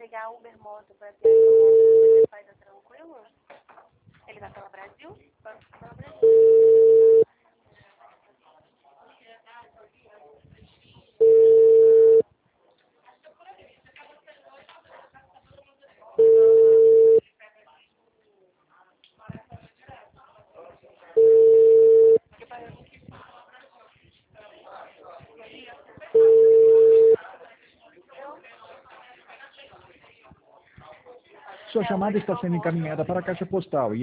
pegar Uber Moto para ter você faz tranquilo? Ele vai pela Brasil? Vai pela Brasil. Sua chamada está sendo encaminhada para a caixa postal.